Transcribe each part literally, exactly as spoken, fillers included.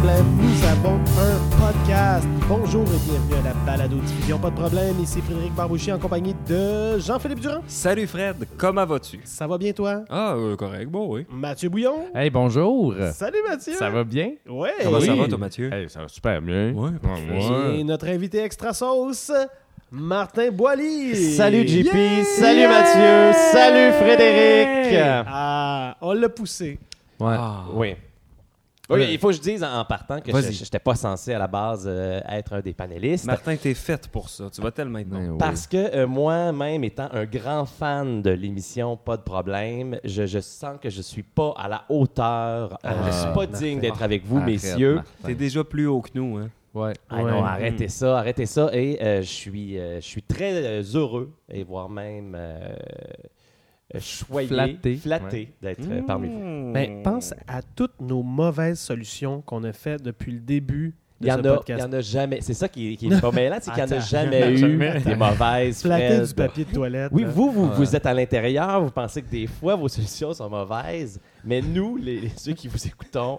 problème, nous avons un podcast. Bonjour et bienvenue à la balado-diffusion Pas de problème. Ici Frédéric Barbouchi en compagnie de Jean-Philippe Durand. Salut Fred, comment vas-tu? Ça va bien toi? Ah, euh, correct, bon, oui. Mathieu Bouillon. Hey, bonjour! Salut Mathieu. Ça va bien? Ouais. Comment Oui. ça va, toi, Mathieu? Hey, ça va super bien. Ouais, Ouais. Et notre invité extra sauce, Martin Boily. Salut J P, Yeah! salut Yeah! Mathieu, salut Frédéric. Ah, on l'a poussé. Ouais. Ah. Oui. Ouais. Oui, il faut que je dise en en partant que Vas-y. je n'étais pas censé à la base euh, être un des panélistes. Martin, t'es faite pour ça. Tu vas tellement être Ben bon. oui. Parce que euh, moi-même, étant un grand fan de l'émission Pas de problème, je, je sens que je suis pas à la hauteur. euh, Ah, je suis pas Martin. digne d'être avec vous, Arrête, messieurs. Martin. T'es déjà plus haut que nous, hein? Ouais. Ah Ouais. non, arrêtez Mm. ça, arrêtez ça. Et euh, je suis, euh, je suis très euh, heureux et voire même euh, euh, choyé, Flatté. flatté d'être euh, parmi vous. Hmm. Mais pense à toutes nos mauvaises solutions qu'on a faites depuis le début de Il y en ce a, il podcast. y en a jamais. C'est ça qui, qui est pas mêlant, c'est qu'il n'y en a Attends. jamais eu Jamais. des mauvaises. Flatter Fred. du papier de toilette. Oui, là. vous, vous, Ouais. vous êtes à l'intérieur, vous pensez que des fois vos solutions sont mauvaises, mais nous, les, ceux qui vous écoutons,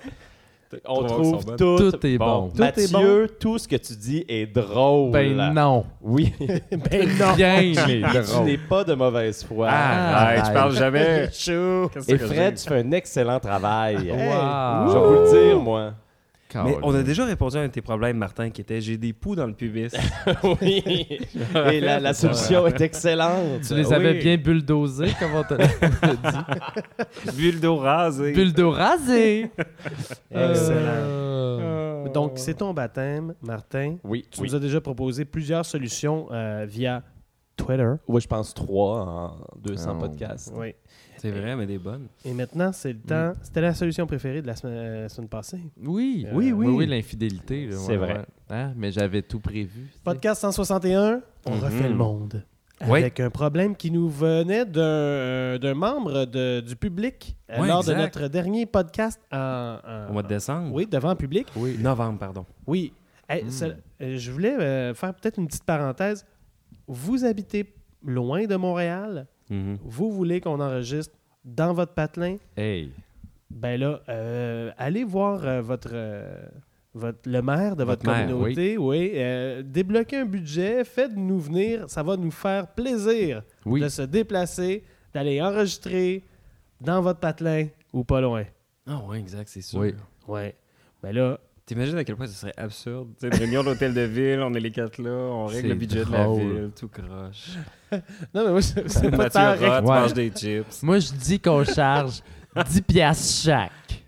on Trouvons trouve qu'elles sont tout, Tout est bon. Tout est Mathieu, tout ce que tu dis est drôle. Ben non. Oui. Ben non. Bien, Et les tu drôles. n'es pas de mauvaise foi. Ah, arrête. tu parles jamais. Chaud. Qu'est-ce Et que Fred, je tu fais un excellent travail. Wow. Je vais vous le dire, moi. Mais on a déjà répondu à un de tes problèmes, Martin, qui était « J'ai des poux dans le pubis Oui. Et la, la solution est excellente. Tu les avais Oui. bien bulldozés, comme on te l'a dit. ». Bulle d'eau rasée. Bulldo rasé! Excellent. Euh, Donc, c'est ton baptême, Martin. Oui, Tu oui. nous as déjà proposé plusieurs solutions euh, via Twitter. Oui, je pense trois en deux cents Oh. podcasts. Oui. C'est vrai, mais des bonnes. Et maintenant, c'est le temps. C'était la solution préférée de la semaine, euh, semaine passée. Oui, Oui, oui. Oui, oui, l'infidélité. là, C'est ouais, vrai. ouais. Hein, mais j'avais tout prévu. tu sais. Podcast cent soixante et un, on Mhm. refait le monde. Oui. Avec un problème qui nous venait d'un d'un membre de- du public euh, Ouais, lors exact. de notre dernier podcast en, en- Au mois de décembre? Oui, devant le public. Oui. Novembre, pardon. Oui. Hey, Mm. ça- euh, je voulais euh, faire peut-être une petite parenthèse. Vous habitez loin de Montréal. Mhm. Vous voulez qu'on enregistre dans votre patelin. Hey. Ben là, euh, allez voir euh, votre, euh, votre, le maire de votre, Votre maire, communauté. Oui. euh, débloquez un budget. Faites-nous venir. Ça va nous faire plaisir Oui. de se déplacer, d'aller enregistrer dans votre patelin ou pas loin. Ah oui, exact, c'est sûr. Oui. Ouais. Ben là, T'imagines à quel point ce serait absurde? Tu sais, une réunion d'hôtel de ville, on est les quatre là, on règle C'est le budget de la drôle. ville, tout croche. non, mais moi, c'est c'est pas Mathieu tant Roth ré- Ouais. mange des chips. Moi, je dis qu'on charge dix piastres chaque.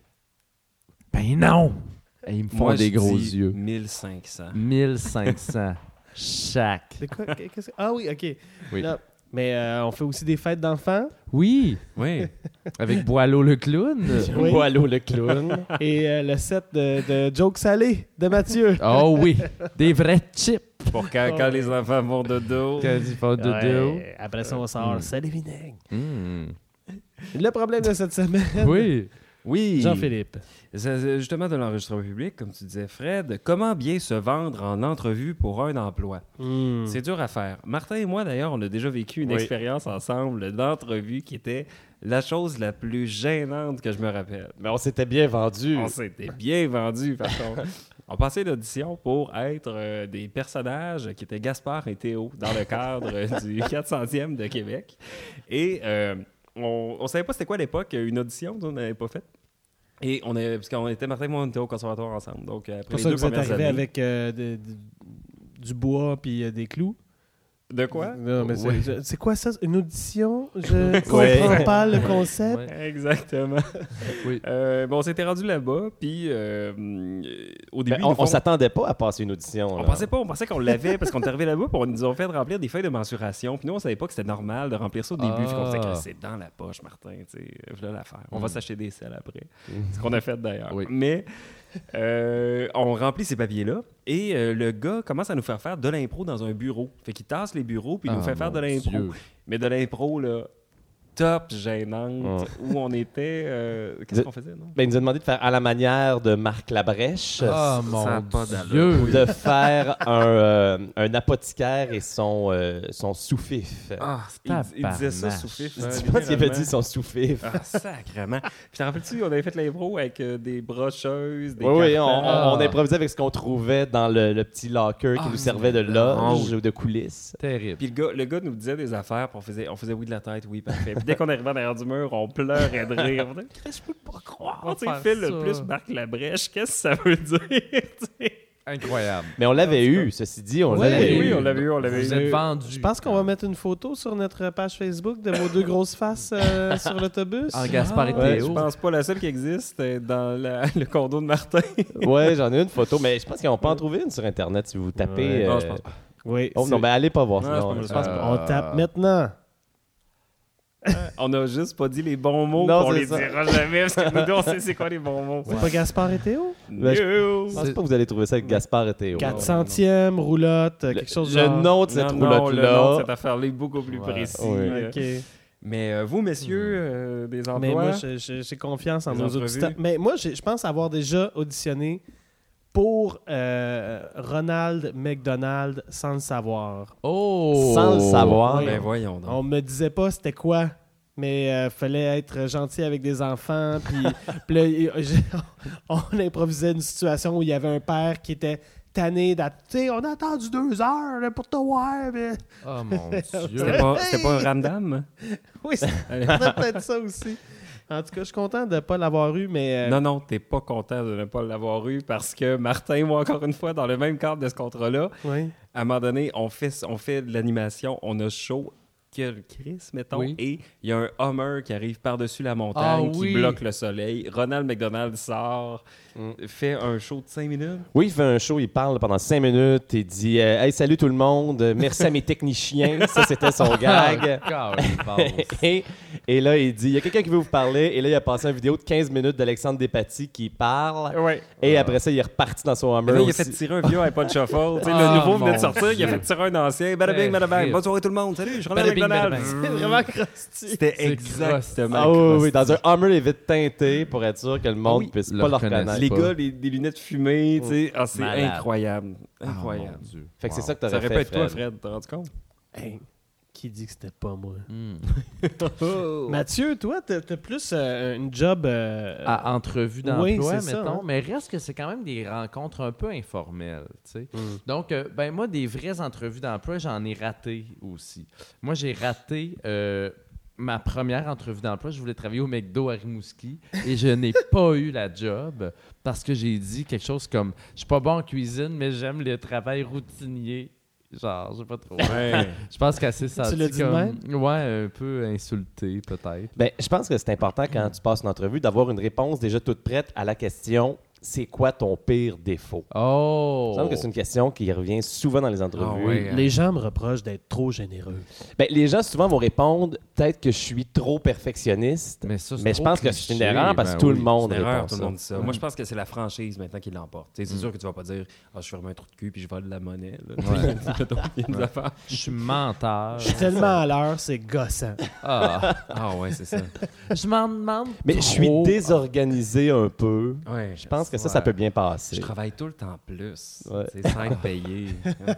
Ben non! Et ils me font Moi, des je gros dis yeux. mille cinq cents. mille cinq cents chaque. C'est quoi? Qu'est-ce que- Ah oui, OK. Oui. Là, mais euh, on fait aussi des fêtes d'enfants. Oui, Oui. avec Boileau le clown. Oui. Boileau le clown. Et euh, le set de, de Jokes salés de Mathieu. Oh oui, des vrais chips. Pour quand, quand les enfants vont de dos. Quand ils font dodo. Ouais, après ça, on sort Mm. sel et vinaigre. Mm. Le problème de cette semaine, Oui. Oui. Jean-Philippe. C'est- c'est justement de l'enregistrement public, comme tu disais, Fred. Comment bien se vendre en entrevue pour un emploi? Mm. C'est dur à faire. Martin et moi, d'ailleurs, on a déjà vécu une Oui. expérience ensemble d'entrevue qui était la chose la plus gênante que je me rappelle. Mais on s'était bien vendu. On s'était bien vendu, par contre. On passait l'audition pour être euh, des personnages qui étaient Gaspard et Théo dans le cadre euh, du quatre centième de Québec. Et euh, on ne savait pas c'était quoi à l'époque, une audition qu'on n'avait pas faite. Et on est, parce qu'on était, Martin et moi, on était au conservatoire ensemble. Donc, euh, après Pour les ça que deux vous êtes premières arrivé années- avec euh, de- de- du bois puis euh, des clous. De quoi? Non, mais c'est- Ouais. je- c'est quoi ça? Une audition? Je comprends Ouais. pas le concept. Ouais. Exactement. Oui. Euh, bon, on s'était rendu là-bas, puis euh, euh, au début, Ben, ils on nous font- on s'attendait pas à passer une audition. On là. pensait pas, on pensait qu'on l'avait parce qu'on est arrivé là-bas, puis on nous a fait remplir des feuilles de mensuration. Puis nous, on savait pas que c'était normal de remplir ça au début. Ah. Puis on s'était dit, c'est dans la poche, Martin, tu sais, voilà l'affaire. On va Mm. s'acheter des selles après. Mm. Ce qu'on a fait d'ailleurs. Oui. Mais euh, on remplit ces papiers-là et euh, le gars commence à nous faire faire de l'impro dans un bureau. Fait qu'il tasse les bureaux puis il nous Ah, fait faire de mon l'impro. Dieu. Mais de l'impro, là, top gênante Ouais. où on était. euh, Qu'est-ce De- qu'on faisait, non? Ben, il nous a demandé de faire à la manière de Marc Labrèche. Oh ça a mon pas d'allure. Dieu! De faire un, euh, un apothicaire et son, euh, son sous-fif. Ah, il, il disait ça Tabarnache. sous fif. Je dis pas qu'il avait dit son sous-fif. Ah, sacrément. Puis, t'en rappelles-tu, on avait fait l'impro avec euh, des brocheuses, des Oui, oui, on, cartons. Ah. on improvisait avec ce qu'on trouvait dans le, le petit locker qui Ah, nous servait de mais loge non. ou de coulisses. Terrible. Puis le gars, le gars nous disait des affaires, puis on faisait, on faisait oui de la tête, oui, parfait. Puis dès qu'on arrivait derrière du mur, on pleurait de rire. On disait, je peux pas croire. On faire fait le ça. plus Marc Labrèche, qu'est-ce que ça veut dire? Tu sais? Incroyable. Mais on l'avait eu, ceci dit, on Oui, l'avait oui, eu. on l'avait eu, on l'avait Vous eu. êtes vendu. Je pense qu'on va mettre une photo sur notre page Facebook de vos deux grosses faces euh, sur l'autobus. En Gaspard et Ouais, Théo. je pense pas la seule qui existe est dans la- le condo de Martin. Ouais, j'en ai une photo, mais je pense qu'on peut en trouver une sur Internet si vous tapez. Ouais. Non, euh, je pense pas. Oui. Oh non, ben allez pas voir Non, ça. je Non, pense je pas. pense pas. On tape maintenant. On a juste pas dit les bons mots, Non, on c'est les ça. dira jamais, parce que nous deux, on sait c'est quoi les bons mots. C'est pas Gaspard et Théo? Ben, je- No. Je pense pas que vous allez trouver ça avec Gaspard et Théo. quatre centième roulotte, euh, quelque chose de Le genre. nom de cette Non, non, le nom de roulotte-là. cette affaire-là est beaucoup plus Ouais. précis. Oui. euh. OK. Mais euh, vous, messieurs, euh, des emplois... Mais moi, je- je- j'ai confiance en Des nos entrevues. auditeurs. Mais moi, j'ai- je pense avoir déjà auditionné pour euh, Ronald McDonald sans le savoir. Oh! Sans le savoir. Oui. Ben voyons donc. On me disait pas c'était quoi, mais euh, fallait être gentil avec des enfants. Puis, puis là, y- j'ai- on improvisait une situation où il y avait un père qui était tanné d'attendre. Tu sais, on a attendu deux heures là, pour te voir. Mais... Oh mon C'était Dieu! pas, c'était pas un ramdam? Oui, c'est peut-être ça aussi. En tout cas, je suis content de ne pas l'avoir eu, mais... euh, Non, non, t'es pas content de ne pas l'avoir eu parce que Martin, moi, encore une fois, dans le même cadre de ce contrat-là, oui. à un moment donné, on fait, on fait de l'animation, on a chaud que le Chris, mettons, Oui. et il y a un Hummer qui arrive par-dessus la montagne, Ah qui oui. bloque le soleil. Ronald McDonald sort, Mm. fait un show de cinq minutes. Oui, il fait un show, il parle pendant cinq minutes, il dit euh, Hey, salut tout le monde, euh, merci à mes techniciens. Ça, c'était son gag. Ah, et, et là, il dit Il y a quelqu'un qui veut vous parler. Et là, il a passé une vidéo de quinze minutes d'Alexandre Despatie qui parle. Ouais. Et après ça, il est reparti dans son Mais Hummer. là, il a aussi. fait tirer un vieux iPod Shuffle. Tu sais, Ah, le nouveau venait mon de sortir, il a Dieu. fait tirer un ancien. Bada bing, bada bang. Terrible. Bonne soirée tout le monde. Salut, je suis Ronald Bada bing, bada McDonald. C'est vraiment crusty. C'était C'est exactement. Ah oui, oui, oui, crusty. dans un Hummer, il est vite teinté pour être sûr que le monde Ah oui, puisse le pas le reconnaisse. reconnaître. Les pas. gars, les, des lunettes fumées, tu sais, ah, c'est Malade. incroyable. Oh, Incroyable. mon Dieu. Fait que c'est Wow. ça que t'aurais Ça aurait fait, pu être toi, Fred. Fred, t'as rendu compte? Hey, qui dit que c'était pas moi? Hmm. Mathieu, toi, t'as t'as plus euh, une job... euh, À entrevue d'emploi, Oui, c'est ça, mettons. hein. Mais reste que c'est quand même des rencontres un peu informelles, tu sais. Mm. Donc, euh, ben moi, des vraies entrevues d'emploi, j'en ai raté aussi. Moi, j'ai raté euh, ma première entrevue d'emploi. Je voulais travailler au McDo à Rimouski et je n'ai pas eu la job parce que j'ai dit quelque chose comme « Je suis pas bon en cuisine, mais j'aime le travail routinier. » Genre, je sais pas trop. Ouais. Je pense qu'elle s'est sentie l'as dit de comme... Ouais, un peu insultée, peut-être. Ben, je pense que c'est important quand tu passes une entrevue d'avoir une réponse déjà toute prête à la question c'est quoi ton pire défaut? Oh! Il me semble que c'est une question qui revient souvent dans les entrevues. Ah ouais. Les gens me reprochent d'être trop généreux. Ben, les gens souvent vont répondre peut-être que je suis trop perfectionniste, Mais, ça, c'est mais je trop pense que c'est une cliché, erreur parce ben que tout oui. le monde C'est une erreur, répond tout le ça. monde dit ça. Moi, je pense que c'est la franchise maintenant qui l'emporte. Tu sais, C'est Mm. sûr que tu vas pas dire Ah, je ferme un trou de cul puis je vole de la monnaie. Là. Ouais. Mettons, il y a des affaires. Je suis menteur. Je suis tellement à l'heure, c'est gossant. Ah, Ah, ouais, c'est ça. je m'en demande Mais je suis trop. désorganisé un peu. Ouais, Je pense que ça, Ouais. ça peut bien Je passer. travaille tout le temps plus. Ouais. C'est sans être payé.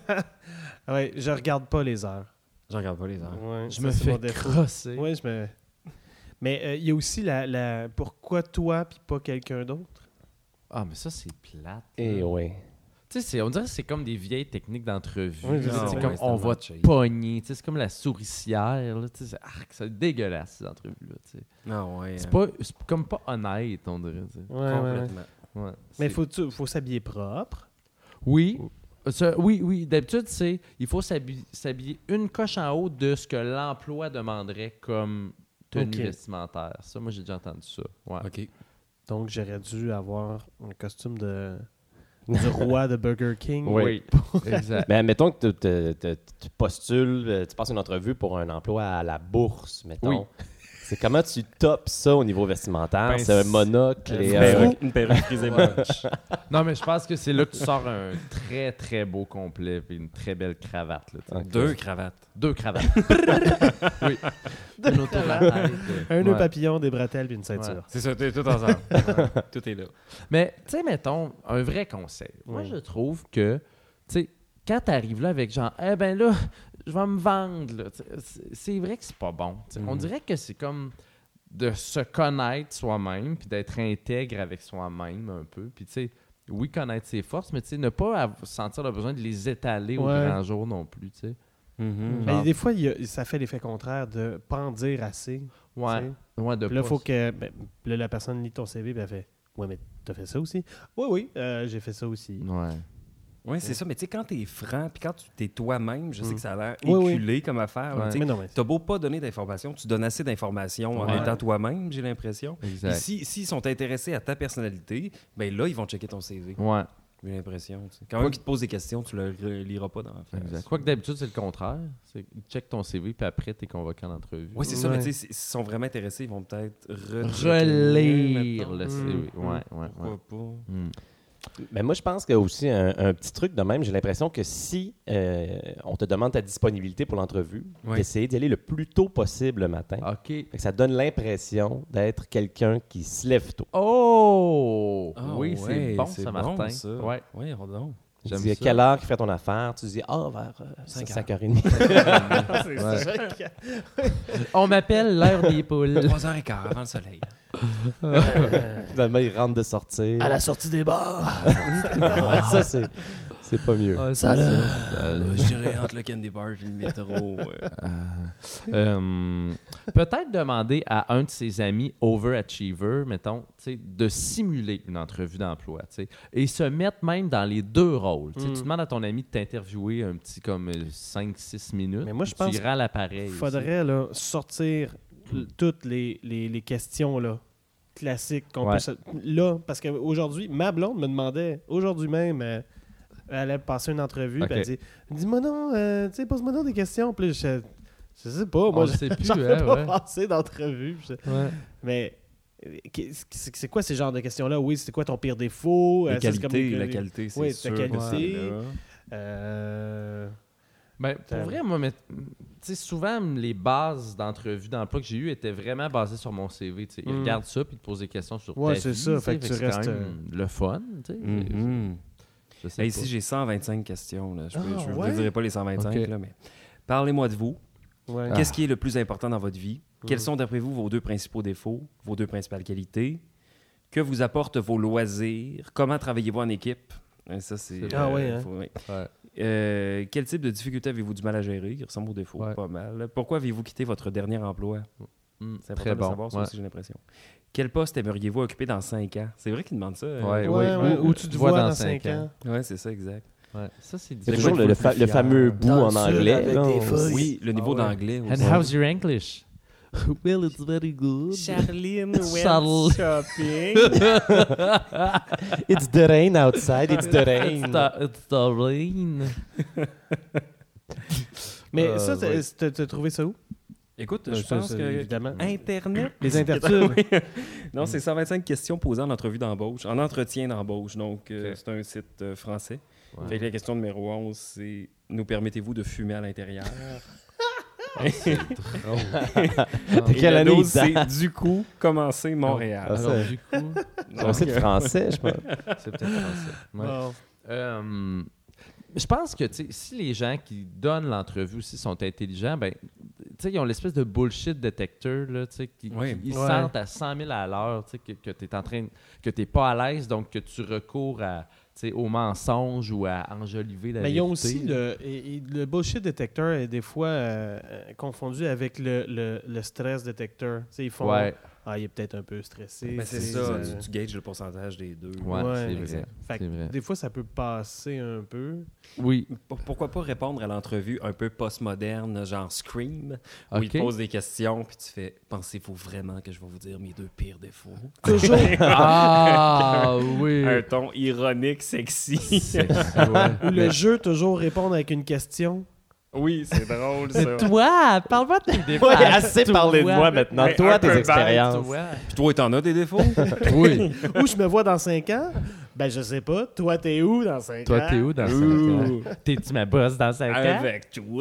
Ouais, je regarde pas les heures. Je regarde pas les heures. Ouais, Je ça, me c'est fais mon défaut. crosser. Ouais, je me... Mais euh, il y a aussi la, la... Pourquoi toi puis pas quelqu'un d'autre? Ah, mais ça, c'est plate. Et là. oui. Tu sais, c'est- on dirait que c'est comme des vieilles techniques d'entrevue. Oui, je là. sais. c'est Ah, comme ouais, c'est on tellement va cheap. pogner. Tu sais, c'est comme la souricière. Là, tu sais, c'est, arc, c'est dégueulasse, ces entrevues-là. tu sais. Ah, ouais. C'est, hein. pas, c'est comme pas honnête, on dirait. tu sais. Ouais, ouais, ouais. Complètement. Ouais, Mais c'est- faut, faut s'habiller propre. Oui. Ça, oui, oui. D'habitude, c'est il faut s'habi- s'habiller une coche en haut de ce que l'emploi demanderait comme tenue Ok. vestimentaire. Ça, moi, j'ai déjà entendu ça. Ouais. OK. Donc, j'aurais dû avoir un costume de... du roi de Burger King. Oui. exact. Mais admettons que tu- tu- tu tu postules, euh, tu passes une entrevue pour un emploi à la bourse, mettons. Oui. C'est comment tu topes ça au niveau vestimentaire. Ben, c'est un c'est- monocle Une et un... perruque, une perruque frisée blanche. Non, mais je pense que c'est là que tu sors un très, très beau complet et une très belle cravate. Là, tu sais. Ok. Deux cravates. Deux cravates. oui. Une autour de la tête. Un nœud Ouais. papillon, des bretelles puis une ceinture. C'est ça, t'es tout ensemble. Ouais, tout est là. Mais, tu sais, mettons, un vrai conseil. Moi, Ouais. je trouve que, tu sais, quand tu arrives là avec genre, eh ben là, je vais me vendre, là, tu sais, c'est- c'est vrai que c'est pas bon. Tu sais. On Mhm. dirait que c'est comme de se connaître soi-même puis d'être intègre avec soi-même un peu. Puis, tu sais, oui, connaître ses forces, mais tu sais, ne pas av- sentir le besoin de les étaler au Ouais. grand jour non plus, tu sais. Mhm. Mais Genre- des fois, il y a- ça fait l'effet contraire de pas en dire assez. Ouais. tu sais. Ouais, de Puis là, pas- faut que ben, là, la personne lit ton C V et elle fait ouais, mais t'as fait ça aussi? Oui, oui, euh, j'ai fait ça aussi. Ouais. Oui, c'est ça. Mais tu sais, quand t'es franc, puis quand tu t'es toi-même, je sais Mm. que ça a l'air Oui, oui. éculé comme affaire. là, Ouais. tu sais. Mais non, mais T'as beau pas donner d'informations, tu donnes assez d'informations en Ouais. étant toi-même, j'ai l'impression. Puis Exact. si- s'ils sont intéressés à ta personnalité, ben là, ils vont checker ton C V. Ouais. J'ai l'impression. tu sais. Quand même qu'ils te posent des questions, tu leur euh, liras pas dans la face. Exact. Quoique d'habitude, c'est le contraire. C'est qu'ils checkent ton C V, puis après, t'es convoqué en entrevue. Oui, c'est ça, Ouais. mais tu sais, s'ils sont vraiment intéressés, ils vont peut-être re- Relire mettons. le C V. Mm. Ouais, ouais, ouais. Pourquoi pas? Mm. Mais moi, je pense qu'il y a aussi un, un petit truc de même. J'ai l'impression que si euh, on te demande ta disponibilité pour l'entrevue, Ouais. d'essayer d'y aller le plus tôt possible le matin. OK. Fait que ça donne l'impression d'être quelqu'un qui se lève tôt. Oh! Ah oui, ouais, c'est bon, c'est ça, bon, Martin. ça. Ouais. Oui, donc. Tu J'aime dis à ça. quelle heure qu'il fait ton affaire. Tu dis ah, vers euh, Cinq cinq heures trente. c'est Ouais. ça que- On m'appelle l'heure des poules. trois heures quinze avant le soleil. Finalement, il rentre de sortir. À la sortie des bars. ça, c'est, c'est pas mieux. Ça, là. Euh, je dirais entre le candy bar et le métro. ouais. Euh, peut-être demander à un de ses amis overachiever, mettons, tu sais, de simuler une entrevue d'emploi, tu sais, et se mettre même dans les deux rôles. Tu sais, Mm. Tu demandes à ton ami de t'interviewer un petit comme cinq six minutes. Mais moi, je puis pense tu iras à l'appareil. Il faudrait là, sortir l- toutes les, les, les questions là, classiques qu'on Ouais. peut se- là, parce qu'aujourd'hui, ma blonde me demandait, aujourd'hui même, euh, elle allait passer une entrevue, Ok. puis elle dit dis-moi non, euh, tu sais, pose-moi donc des questions. Puis là, je, je sais pas, On moi, le sait plus, j'en hein, fais pas ouais. passer d'entrevue. je- Ouais. Mais euh, qu'est- c'est c'est quoi ces genres de questions-là? Oui, c'est quoi ton pire défaut? La Euh, ça, c'est comme qualité, des- la qualité, c'est Oui, ta sûr. qualité. que c'est là. Euh, Ben, pour Euh, vrai, moi, mais, tu sais, souvent, les bases d'entrevue d'emploi que j'ai eues étaient vraiment basées sur mon C V. tu sais. Ils Mm. regardent ça puis ils te posent des questions sur Ouais, ta c'est vie, ça, tu sais, fait que tu c'est restes, quand même le fun. tu sais. Mhm. Je sais Hey, pas. ici, j'ai cent vingt-cinq questions. Là. Je ne Ah, vous ouais? dirai pas les cent vingt-cinq, Ok. là, mais parlez-moi de vous. ouais. Qu'est-ce qui est le plus important dans votre vie? Quels Mhm. sont, d'après vous, vos deux principaux défauts, vos deux principales qualités? Que vous apportent vos loisirs? Comment travaillez-vous en équipe? Hein, Ça, c'est... Ah ouais, hein? faut- ouais. Ouais. Euh, quel type de difficultés avez-vous du mal à gérer? Qui ressemble aux défauts, Ouais. pas mal. Pourquoi avez-vous quitté votre dernier emploi? Mm, C'est important très de bon. savoir, ça ouais. aussi, j'ai l'impression. Quel poste aimeriez-vous occuper dans cinq ans? C'est vrai qu'ils demandent ça. euh, Ouais, Ouais, ouais, ouais, où- où tu te vois dans cinq ans. Ouais, c'est ça, exact. Ouais. Ça, c'est Il y a difficile. toujours quoi le, qu'il le faut fa- le le fier? fameux bout Dans en le sud, anglais. avec là, des on- feuilles. Oui, le niveau Ah ouais. d'anglais And aussi. how's your English? Well, it's very good. Charline Subtle. shopping. It's the rain outside, it's the It's rain. the, it's the rain. Mais Euh, ça, t'as- ouais. t'as t'as trouvé ça où? Écoute, Euh, je ça, pense c'est que évidemment. Internet. Les intertubes. Oui. Non, c'est cent vingt-cinq questions posées en entrevue d'embauche, en entretien d'embauche. Donc, euh, Ok. c'est un site euh, français. Ouais. Fait que la question numéro onze, c'est nous permettez-vous de fumer à l'intérieur? C'est drôle. De Et quelle la année dose, il c'est date? du coup commencer Montréal. Ah, Alors, ça- du coup, C'est un site français, je pense. c'est peut-être français. Ouais. Bon. Euh, je pense que tu sais, si les gens qui donnent l'entrevue aussi sont intelligents, ben, tu sais, ils ont l'espèce de bullshit detector, là, tu sais, qui, Oui. qui- ils Ouais. sentent à cent mille à l'heure, tu sais, que, que tu es en train, que t'es pas à l'aise, donc que tu recours à, tu sais, au mensonge ou à enjoliver la Mais ils ont vérité. aussi le, et- et le bullshit detector est des fois euh, euh, confondu avec le, le, le stress detector. Tu sais, ils font Ouais, ah, il est peut-être un peu stressé. Ben, c'est tu sais, ça, euh, tu, tu gages le pourcentage des deux. ouais, Ouais, c'est vrai. exact. fait que c'est vrai. des fois, ça peut passer un peu. Oui, P- Pourquoi pas répondre à l'entrevue un peu postmoderne, genre Scream, où il ok. te pose des questions, puis tu fais « Pensez-vous vraiment que je vais vous dire mes deux pires défauts? » Toujours. Ah oui. Un ton ironique, sexy. Sexy, ouais. Ou le jeu, toujours répondre avec une question. Oui, c'est drôle, ça. Mais toi, parle-moi de tes défauts. Ouais, assez Toi. parlé de moi maintenant. Mais Toi, un tes peu expériences. Toi. Puis toi, t'en as des défauts? Oui. Où je me vois dans cinq ans? Ben, je sais pas. Toi, t'es où dans cinq ans? Toi, t'es où dans cinq Ouh. ans? T'es-tu ma boss dans cinq ans? Avec toi.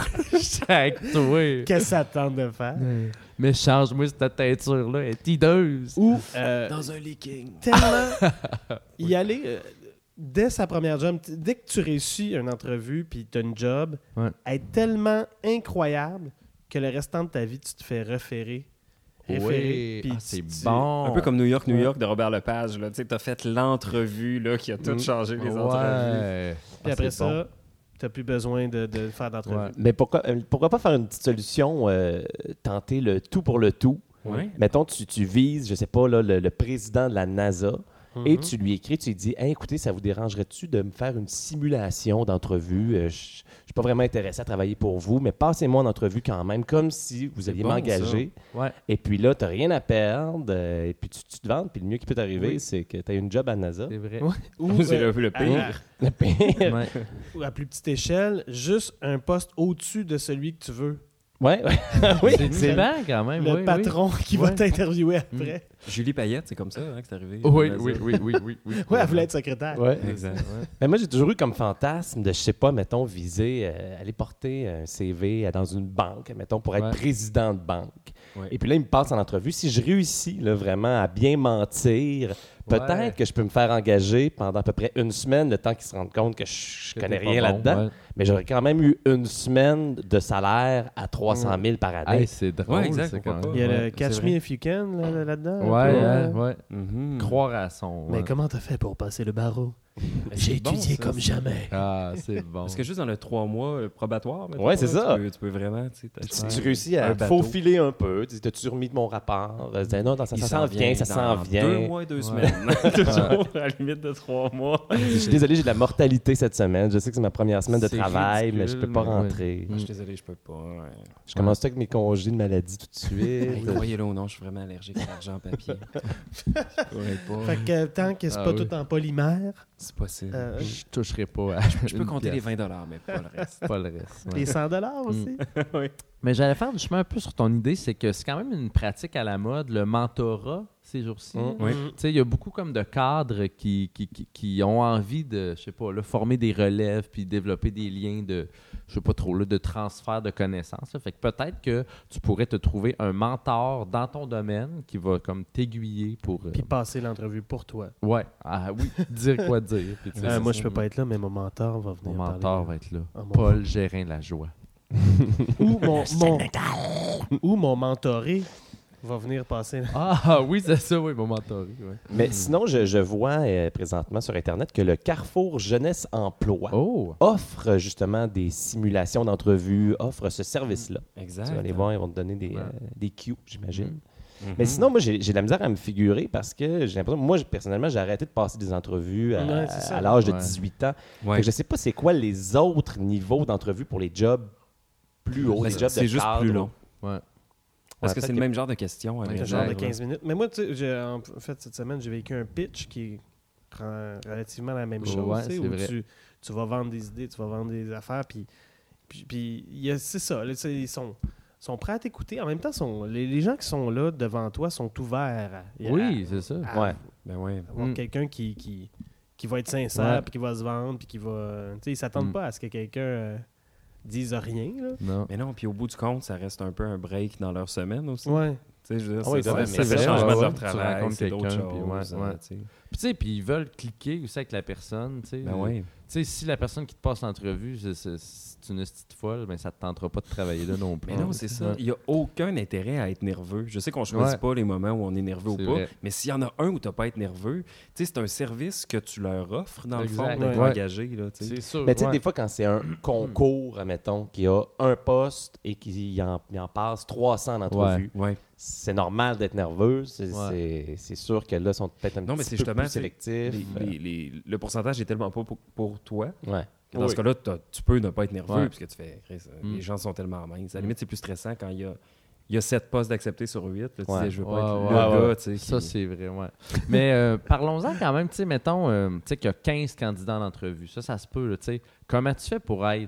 Avec toi. Qu'est-ce que ça te tente de faire? Mais change-moi cette teinture-là, elle est hideuse. Ou euh, Dans un leaking. tellement y aller euh, dès sa première job, t- dès que tu réussis une entrevue puis tu as une job, Ouais. être tellement incroyable que le restant de ta vie, tu te fais référer. référer Oui. puis Ah, tu- c'est tu- bon. Un peu comme New York, New York de Robert Lepage. Là. Tu sais, t'as fait l'entrevue là, qui a tout Mm. changé les Ouais. entrevues. Puis Ah, après c'est bon. ça, tu n'as plus besoin de, de faire d'entrevue. Ouais. Mais pourquoi, euh, pourquoi pas faire une petite solution, euh, tenter le tout pour le tout? Ouais. Mettons, tu, tu vises, je sais pas, là, le, le président de la NASA et Mhm. tu lui écris, tu lui dis hey, écoutez, ça vous dérangerait-tu de me faire une simulation d'entrevue? Euh, je ne suis pas vraiment intéressé à travailler pour vous, mais passez-moi en entrevue quand même, comme si vous alliez bon, m'engager. Ouais. Et puis là, tu n'as rien à perdre, euh, et puis tu, tu te vends, puis le mieux qui peut t'arriver, Oui. c'est que tu as une job à NASA. C'est vrai. Ouais. Ou, C'est euh, le, le pire. Le pire. Ouais. ou à plus petite échelle, juste un poste au-dessus de celui que tu veux. Ouais, ouais. oui, C'est c'est bien quand même. le oui, patron qui va Ouais. t'interviewer après. Julie Payette, c'est comme ça hein, que c'est arrivé. Oui, à oui, NASA. oui, oui, oui, oui. Ouais, elle voulait être secrétaire. Ouais. Exact. Mais moi, j'ai toujours eu comme fantasme de, je sais pas, mettons, viser, euh, aller porter un C V euh, dans une banque, mettons, pour être Ouais. président de banque. Ouais. Et puis là, il me passe en entrevue. Si je réussis là, vraiment à bien mentir, peut-être Ouais. que je peux me faire engager pendant à peu près une semaine, le temps qu'ils se rendent compte que je, je Que connais t'es pas rien bon, là-dedans. ouais. Mais j'aurais quand même eu une semaine de salaire à trois cent mille par année. Hey, c'est drôle, Ouais, exact, c'est pourquoi quand pas. même. Il y a Ouais, le Catch c'est Me vrai. If You Can là, là-dedans. Ouais, un peu, hein, euh. ouais. Mhm. Croire à son. Mais ouais. comment t'as fait pour passer le barreau? Mais J'ai c'est bon, étudié ça, comme c'est- jamais. Ah, c'est bon. Parce que juste dans le trois mois euh, probatoire, mettons, Ouais, c'est là, ça. Tu peux, tu peux vraiment, tu sais, Puis t'acheter tu, tu un- réussis à un bateau. faufiler un peu. Tu dis, t'as-tu remis de mon rapport? Euh, tu dis, non, non, ça, Il ça s'en vient, ça s'en dans vient. Deux mois et deux Ouais. semaines. Toujours à la limite de trois mois. Je suis désolé, j'ai de la mortalité cette semaine. Je sais que c'est ma première semaine de C'est travail, ridicule, mais je peux pas mais rentrer. Je suis désolé, je peux pas. ouais. Je commence avec mes congés de maladie tout de Hey, suite. Croyez-le ou non, je suis vraiment allergique à l'argent en papier. Je pourrais pas. Fait que euh, tant que c'est Ah pas oui. tout en polymère, C'est possible. euh, Je toucherai pas à Je peux une compter les pièce. vingt dollars, mais pas le reste. Pas le reste. ouais. les cent dollars aussi. Oui. Mais j'allais faire du chemin un peu sur ton idée, c'est que c'est quand même une pratique à la mode, le mentorat ces jours-ci. Mm. Oui. Mhm. Tu sais, il y a beaucoup comme de cadres qui, qui, qui, qui ont envie de, je sais pas, là, former des relèves puis développer des liens de, je sais pas trop, là, de transfert de connaissances. là. Fait que peut-être que tu pourrais te trouver un mentor dans ton domaine qui va comme t'aiguiller pour... euh, Puis passer l'entrevue pour toi. ouais, ah oui, dire quoi dire. puis tu sais, Euh, c'est moi, ça. je peux pas être là, mais mon mentor va Mon venir. mentor parler. va être là. Ah, mon- Paul Gérin la joie. Ou mon, mon... Ou mon mentoré va venir passer. Ah oui, c'est ça, oui, mon mentoré. Ouais. Mais sinon, je, je vois euh, présentement sur Internet que le Carrefour Jeunesse Emploi Oh! offre justement des simulations d'entrevues, offre ce service-là. Exact. Tu vas aller voir, ils vont te donner des, Ouais. euh, des cues, j'imagine. Mhm. Mais sinon, moi, j'ai j'ai de la misère à me figurer parce que j'ai l'impression, moi, personnellement, j'ai arrêté de passer des entrevues à, Ouais, c'est ça. à l'âge de Ouais. dix-huit ans. Ouais. Fait que je sais pas c'est quoi les autres niveaux d'entrevues pour les jobs plus hauts, Ben, les jobs c'est de juste cadre. plus long. Ouais. Parce que Ouais, c'est le peut-être même genre de questions. Ouais, Un avec- genre de Exact, quinze minutes. Mais moi, tu sais, j'ai- en fait, cette semaine, j'ai vécu un pitch qui prend relativement la même chose. Ouais, tu sais, c'est où vrai. tu, tu vas vendre des idées, tu vas vendre des affaires, puis, puis, puis il y a- c'est ça. Là, tu sais, ils sont, sont prêts à t'écouter. En même temps, sont, les, les gens qui sont là devant toi sont ouverts à, à- Oui, c'est ça. à- Ouais. Ben ouais. avoir Mm. quelqu'un qui, qui, qui va être sincère, Ouais. puis qui va se vendre, puis qui va... Tu sais, ils s'attendent Mm. pas à ce que quelqu'un euh, dise rien. Là. Non. Mais non, puis au bout du compte, ça reste un peu un break dans leur semaine aussi. Ouais. Tu sais, je veux dire, Ah oui, ça, ouais, ça, mais ça fait c'est changement vrai, de ouais, leur tu travail, rencontres c'est d'autres quelqu'un, choses. puis ouais, hein, ouais. tu sais. Puis tu sais, puis ils veulent cliquer aussi avec la personne, tu sais. Ben oui. Tu sais, si la personne qui te passe l'entrevue, c'est, c'est, c'est une petite folle, ben ça te tentera pas de travailler là non plus. Mais non, c'est ça. Ouais. Il n'y a aucun intérêt à être nerveux. Je sais qu'on ne choisit Ouais. pas les moments où on est nerveux C'est ou pas, vrai. mais s'il y en a un où tu n'as pas à être nerveux, tu sais, c'est un service que tu leur offres, dans Exact. le fond, d'être Ouais. engagé. Là, tu sais. C'est sûr. Mais tu sais, ouais. des fois, quand c'est un concours, admettons, qui a un poste et qu'il en, il en passe trois cents d'entrevues, Ouais. c'est normal d'être nerveux. C'est Ouais. c'est- c'est sûr que là, ils sont peut-être un Non, mais petit c'est peu justement, plus tu sais, sélectifs. Les- les- les- le pourcentage est tellement pas pour, pour toi Ouais. que dans Oui. ce cas-là, t'as- tu peux ne pas être nerveux Ouais. puisque tu fais Chris, euh, Mm. les gens sont tellement minces. À la limite, c'est plus stressant quand il y a, il y a sept postes d'accepter sur huit. Là, tu Ouais. sais, je veux pas Ouais, être ouais, le ouais. gars. tu sais, Ça, qui- c'est vrai, ouais. Mais euh, parlons-en quand même, tu sais, mettons, euh, tu sais, qu'il y a quinze candidats en entrevue. Ça, ça se peut, là, tu sais. Comment tu fais pour être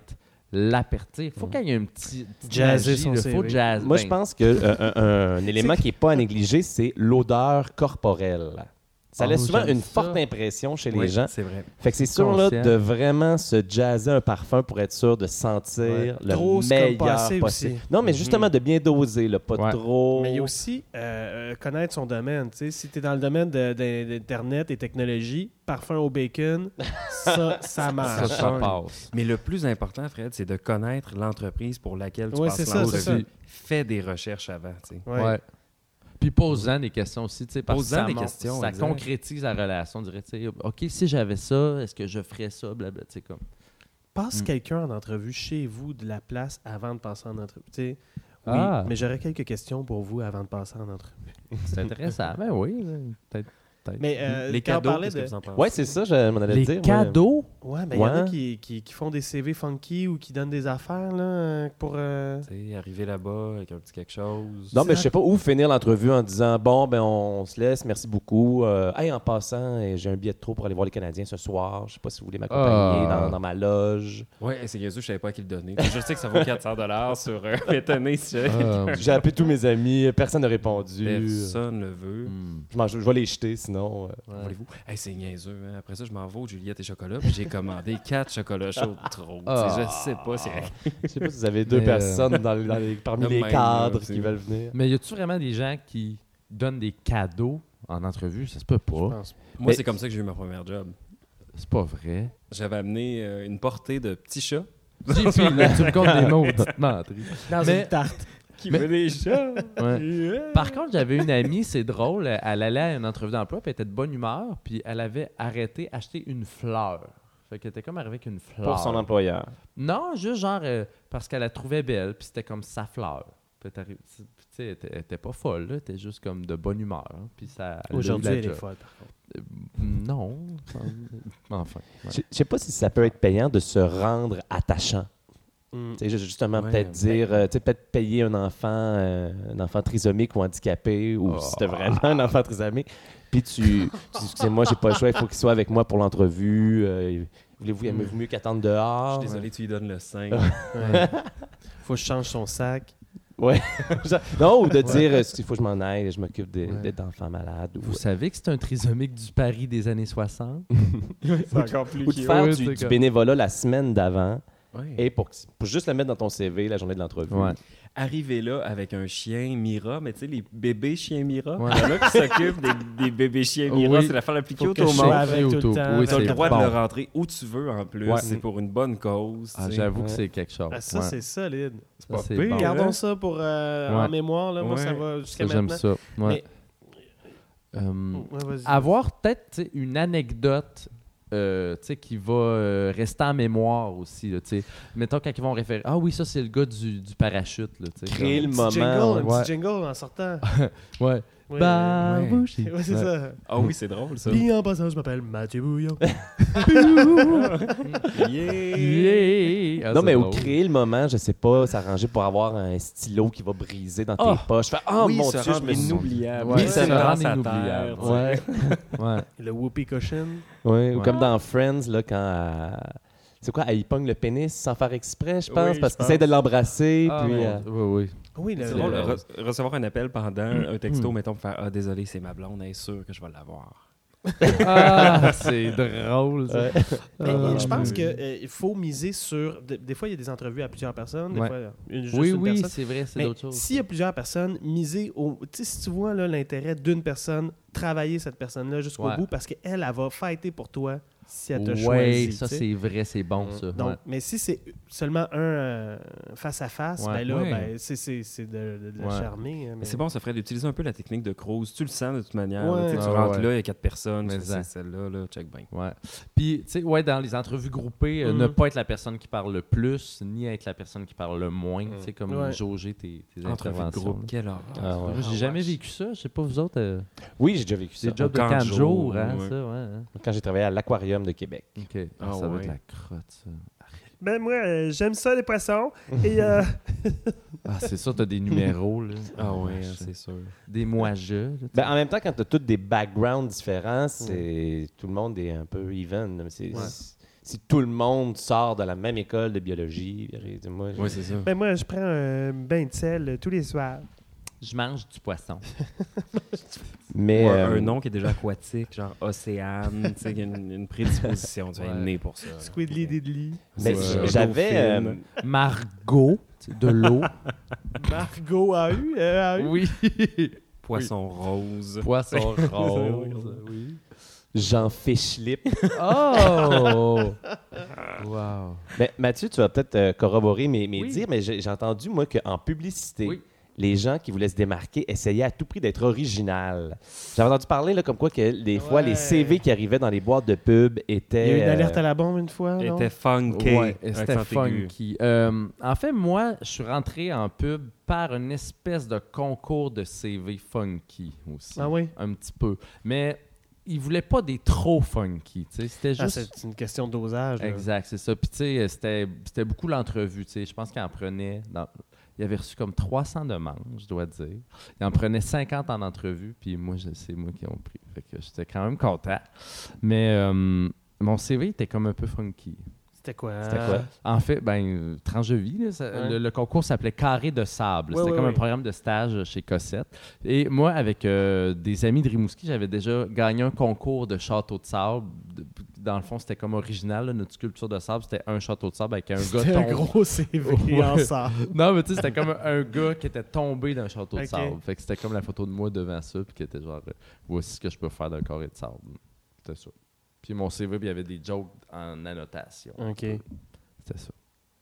l'apertir. Il faut qu'il y ait un petit, petit Jazzer magie, son là. C V. Faut jazz. Moi, ben, je pense qu'un un, un élément qui n'est pas à négliger, c'est l'odeur corporelle. Ça Oh, laisse souvent j'aime une ça. forte impression chez les Oui, gens. c'est vrai. Fait que c'est sûr là, Conscient. de vraiment se jazzer un parfum pour être sûr de sentir Ouais. le Trop, c'est comme meilleur pas assez possible. aussi. Non, mais justement de bien doser, là, pas Ouais. trop. Mais il y a aussi euh, euh, connaître son domaine. Tu sais, si tu es dans le domaine de- de- d'Internet et technologie, parfum au bacon, ça, ça marche. ça, ça passe. Mais le plus important, Fred, c'est de connaître l'entreprise pour laquelle tu Ouais, passes c'est ça, c'est l'entrevue. Fais des recherches avant, tu sais. Ouais. Ouais. Puis pose-en des questions aussi, tu sais, parce que Pose-en ça, des montre- questions, ça exact. concrétise la relation. On dirait, tu sais, OK, si j'avais ça, est-ce que je ferais ça, blablabla, tu sais, comme... Passe Mm. quelqu'un en entrevue chez vous de la place avant de passer en entrevue. Tu sais, oui, Ah. mais j'aurais quelques questions pour vous avant de passer en entrevue. C'est intéressant. Ben oui, là, peut-être. peut-être. Mais euh, Les quand on cadeaux, parlait qu'est-ce que de... vous en pensez? Ouais, c'est ça, je m'en allais Les dire. ouais. cadeaux? Ouais, mais il y en a Ouais. qui, qui, qui font des C V funky ou qui donnent des affaires là, euh, pour... euh, Tu sais, arriver là-bas avec un petit quelque chose. Non, mais je sais pas où finir l'entrevue en disant bon, ben on se laisse, merci beaucoup. Euh, hey, en passant, euh, j'ai un billet de trop pour aller voir les Canadiens ce soir. Je sais pas si vous voulez m'accompagner Ah. dans, dans ma loge. Ouais, c'est Jésus, je savais pas à qui le donner. Je sais que ça vaut quatre cents dollars sur euh, étonné si Ah, J'ai appelé tous mes amis, personne n'a répondu. personne ne le veut. hmm, Je, mange- je vais les jeter sinon. euh. ouais. Voulez-vous? Hey, c'est niaiseux. Hein? Après ça, je m'en vais au Juliette et chocolat. Puis j'ai commandé quatre chocolats chauds trop. Ah. Tu sais, je sais pas. C'est... Je sais pas si vous avez deux Mais, personnes dans les- dans les- parmi de les même, cadres là, qui c'est- veulent venir. Mais y a-tu vraiment des gens qui donnent des cadeaux en entrevue? Ça se peut je pas. pense. Moi, Mais- c'est comme ça que j'ai eu ma première job. C'est pas vrai. J'avais amené euh, une portée de petits chats J P, là, tu me comptes des maudites menteries. Dans Mais- une tarte. qui Mais- veut des chats. Ouais. Par contre, j'avais une amie, c'est drôle, elle allait à une entrevue d'emploi, puis elle était de bonne humeur, puis elle avait arrêté acheter une fleur. Fait qu'elle était comme arrivée avec une fleur. Pour son employeur. Non, juste genre euh, parce qu'elle la trouvait belle, puis c'était comme sa fleur. Puis elle était arri- tu sais, elle était, elle était pas folle, là, elle était juste comme de bonne humeur. hein, Puis ça. elle a eu Aujourd'hui, la elle est job. folle, par contre. Euh, non. Enfin. ouais. Je je sais pas si ça peut être payant de se rendre attachant. Mm. Tu sais, justement, Ouais, peut-être dire, euh, tu sais, peut-être payer un enfant, euh, un enfant trisomique ou handicapé, ou Oh. si c'était vraiment un enfant trisomique. Puis tu, tu dis, excusez-moi, j'ai pas le choix, il faut qu'il soit avec moi pour l'entrevue. euh, Voulez-vous, il mieux qu'attendre Je dehors. suis désolé, tu lui donnes le sein. Ouais. Faut que je change son sac. Non, ou de dire, euh, il faut que je m'en aille, je m'occupe de- Ouais. d'enfants malades. Ou, Vous savez que c'est un trisomique du Paris des années soixante? C'est encore plus ou de faire Ouais, du, c'est du comme- bénévolat la semaine d'avant, Ouais. et pour, pour juste le mettre dans ton C V la journée de l'entrevue. Ouais. Arriver là avec un chien Mira, mais tu sais, les bébés chiens Mira. Ouais. Il y en a qui s'occupent des, des bébés chiens Mira. Oui. C'est l'affaire la plus Faut cute que au je sois monde. avec tout le Auto. temps. Oui, Tu as le c'est droit bon. de le rentrer où tu veux en plus. Ouais. C'est pour une bonne cause. Ah, tu sais. j'avoue que Ouais. c'est quelque chose. Ah, ça, Ouais. c'est solide. Ça, pas c'est pire. bon. Gardons ça pour euh, en Ouais. mémoire. Là. Moi, Ouais. ça va jusqu'à Ça, j'aime maintenant. ça. Ouais. Mais- Euh, Ouais, vas-y. avoir peut-être tu sais, une anecdote euh, tu sais, qui va euh, rester en mémoire aussi. Là, tu sais. Mettons quand ils vont référer. Ah oui, ça c'est le gars du, du parachute. Là, tu sais, Créer comme- le Un moment. petit jingle, un ouais. petit jingle en sortant. Ouais. Oui, Babouchi. ouais, c'est Ouais. ça. Ah oui, c'est drôle ça. Puis en passant, je m'appelle Mathieu Bouillon. Yeah. Yeah. Ah, Non, c'est mais au drôle. créer le moment, je sais pas, s'arranger pour avoir un stylo qui va briser dans Oh. tes poches. Fais, oh oui, mon se Dieu, je rendre me suis. inoubliable. Ouais, Oui, Oui, ça c'est me dans rend sa inoubliable. terre, tu sais. Ouais. Ouais. Le whoopee cushion. Ouais, ou Ouais. comme dans Friends, là, quand elle- c'est quoi, elle y pogne le pénis sans faire exprès, je pense, Oui, parce je qu'il essaie de pense. l'embrasser. Ah, puis, mon euh, Dieu. Oui, oui. Oui, le, C'est le- drôle, le- re- recevoir un appel pendant un texto, mettons, pour faire Ah, désolé, c'est ma blonde, elle est sûre que je vais l'avoir. Ah, c'est drôle. Ça. Ouais. Mais Ah, je pense oui. qu'il faut miser sur. de- des fois, il y a des entrevues à plusieurs personnes. Des Ouais. fois, une, juste Oui, une oui, personne. c'est vrai, c'est Mais d'autres choses. s'il y a plusieurs personnes, miser au. Tu sais, si tu vois là, l'intérêt d'une personne, travailler cette personne-là jusqu'au Ouais. bout parce qu'elle, elle va fighter pour toi si elle t'a Oui, choisi. ça tu sais. c'est vrai, c'est bon ça. Donc, Ouais. mais si c'est seulement un euh, face à face, Ouais. ben là, Ouais. ben, c'est, c'est, c'est de, de, de le Ouais. charmer. hein, Mais mais- c'est bon, ça ferait d'utiliser un peu la technique de Cruise. Tu le sens de toute manière. Ouais. là, tu sais, tu Ah, rentres ouais. là, il y a quatre personnes. Mais tu sais, ça. c'est celle-là, là, check bien. Ouais. Puis, tu sais, ouais, dans les entrevues groupées, euh, Mhm. ne pas être la personne qui parle le plus, ni être la personne qui parle le moins. Tu sais, comme Ouais. jauger tes, tes Entrevue de interventions. groupe, quelle heure. Ah, ouais. Moi, j'ai jamais vécu ça. Je sais pas, vous autres, euh, Oui, j'ai déjà vécu ça. des jobs de camp de quatre jour, jours, hein, ouais. ça, ouais. hein. Quand j'ai travaillé à l'Aquarium de Québec. OK. Ah, Ah, ça doit ouais. être la crotte, ça. Ben moi, euh, j'aime ça les poissons. Et euh, Ah, c'est ça, t'as des numéros, là. Ah ouais, Wesh. c'est sûr. Des mois-jeux. là, tu sais. Ben, en même temps, quand tu as tous des backgrounds différents, c'est tout le monde est un peu even. mais c'est- Ouais. c'est- si tout le monde sort de la même école de biologie. Moi, je- Oui, c'est ça. Ben moi, je prends un bain de sel euh, tous les soirs. Je mange du poisson. Mais, Ou un, euh, un nom qui est déjà aquatique, genre Océane, tu sais, il y a une, une prédisposition, tu es Ouais. né pour ça. Squidly Diddly. mais Ouais, j- un j'avais... dauphine. euh, Margot, tu sais, de l'eau. Margot a eu, euh, a eu. Oui. Poisson rose. Poisson rose. Oui. Jean Fischlip. Oh! Wow. Mais Mathieu, tu vas peut-être euh, corroborer mes, mes Oui. dires, mais j'ai j'ai entendu, moi, qu'en publicité, Oui. les gens qui voulaient se démarquer essayaient à tout prix d'être original. J'avais entendu parler là, comme quoi que des fois, Ouais. les C V qui arrivaient dans les boîtes de pub étaient... Il y a eu une euh, alerte à la bombe une fois, non? était funky. Ouais, et c'était accent aigu. funky. Euh, en fait, moi, je suis rentré en pub par une espèce de concours de C V funky aussi. Ah oui? Un petit peu. Mais ils voulaient pas des trop funky. tu sais. C'était Ah, juste... c'est une question de dosage. là. Exact, c'est ça. Puis, tu sais, c'était, c'était beaucoup l'entrevue. tu sais. Je pense qu'il en prenait. Dans... Il avait reçu comme trois cents demandes, je dois dire. Il en prenait cinquante en entrevue, puis moi, je- c'est moi qui ai pris. Fait que j'étais quand même content. Mais euh, mon C V était comme un peu funky. C'était quoi? C'était quoi? En fait, ben, euh, tranche de vie, là, ça- Ouais. le, le concours s'appelait Carré de sable. Ouais, C'était ouais, comme ouais. un programme de stage chez Cossette. Et moi, avec euh, des amis de Rimouski, j'avais déjà gagné un concours de château de sable. De- Dans le fond, c'était comme original, là, notre sculpture de sable, c'était un château de sable avec un gars C'était un tombé. gros C V Ouais. en sable. Non, mais tu sais, c'était comme un gars qui était tombé d'un château de Ok. sable. Fait que c'était comme la photo de moi devant ça, puis qui était genre, euh, voici ce que je peux faire d'un carré de sable. C'était ça. Puis mon C V, puis il y avait des jokes en annotation. OK. C'était ça.